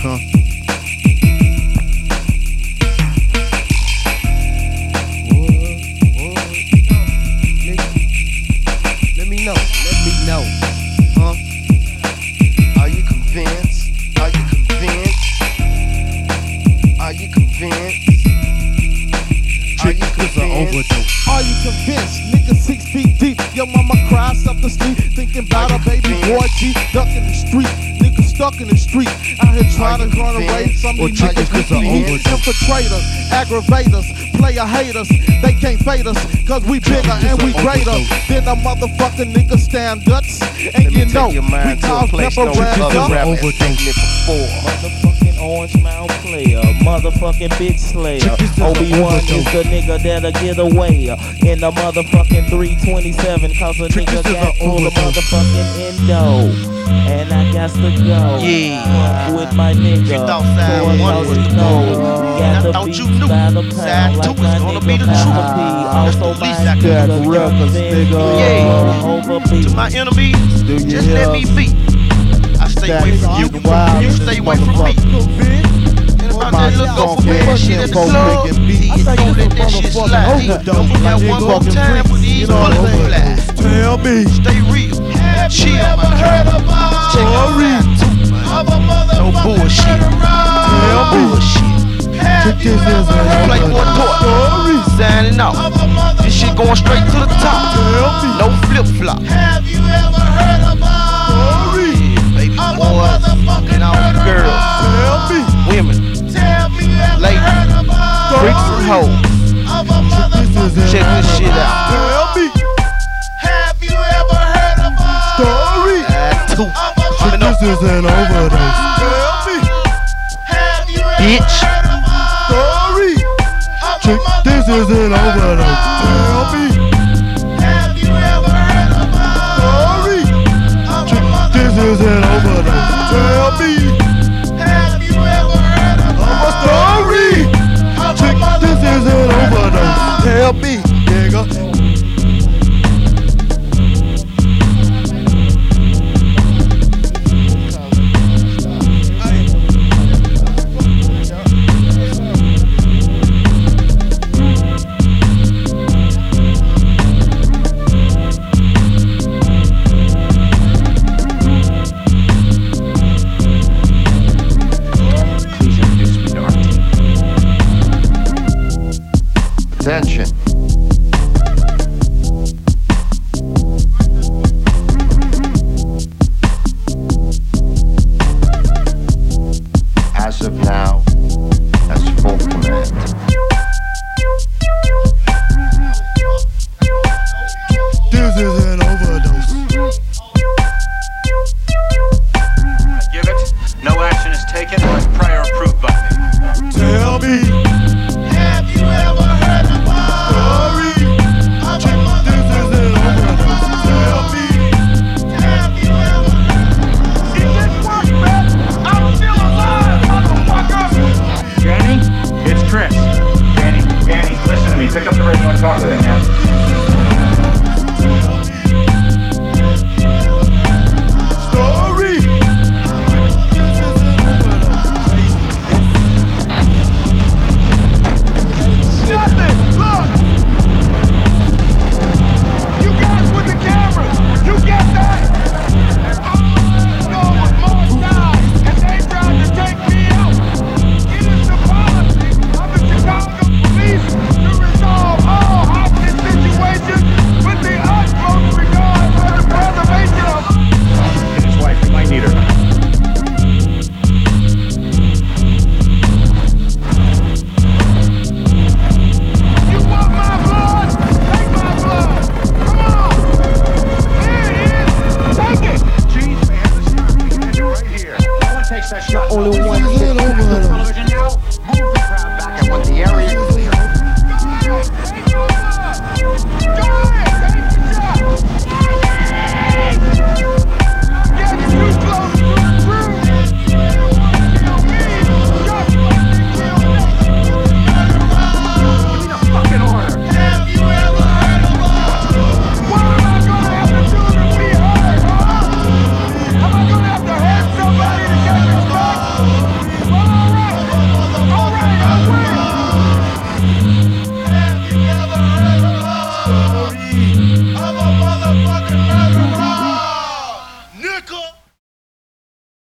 Huh? Let me know. Huh? Are you convinced? Are you convinced? Are you convinced? Are you convinced? Are you convinced? Nigga 6 feet deep. Your mama cries up the sleep. Thinking about a baby boy G duck in the street. Nigga stuck in the street. Out here trying to run away. Some of these niggas infiltrators, aggravators, player haters. They can't fade us, cause we bigger and we greater than the motherfucking nigga stand-ups. And you know, we cause pepper rap up. Motherfucking Orange Mound player, motherfucking bitch slayer. Obi-Wan is the nigga that'll get away in the motherfucking 327, cause a nigga got full of motherfucking endo. And I got to go with my nigga. You thought side one was the goal. I thought you knew. Side two is gonna be the truth. That's the least I can do. To my enemies, just let me be. I stay away from you. You stay away from me. And about that little go for bad shit at the club, he's gonna let that shit slide. Don't do that one more time with these bullets fly. Tell me. Stay real. Chill, my heard about story of a motherfucker. No bullshit. No bullshit. Playboy Toy. Signing off. This shit going straight to the top. No flip flop. Have you ever heard about baby boys and all the girls, women, ladies, freaks and hoes? Check this shit out. Have you ever heard about story? This is an overdose. Have you ever bitch. Heard about Story. This is an overdose. Tell me. Have you ever heard about story? This is an overdose. Tell me. Have you ever heard about story? This is an overdose. Tell me, nigga. Attention. As of now, that's full command. This is an overdose. Give it. No action is taken unless prior approved by me. Tell me. Have you ever heard about story? This is an overdose. Tell me. Have you ever heard? It didn't work, man. I'm still alive, motherfucker. Danny, it's Chris. Danny, listen to me. Pick up the radio and talk to them now. Story. Nothing. Look. You guys with the cameras. You get that? No, Mark died, and they tried to take me out. It is the policy of the Chicago police to resolve all hostage situations with the utmost regard for the preservation of. And his wife, we might need her. You want my blood? Take my blood. Come on. Here it is. Take it. Jeez, man, the shot we can do right here. No one takes that shot. Only one hit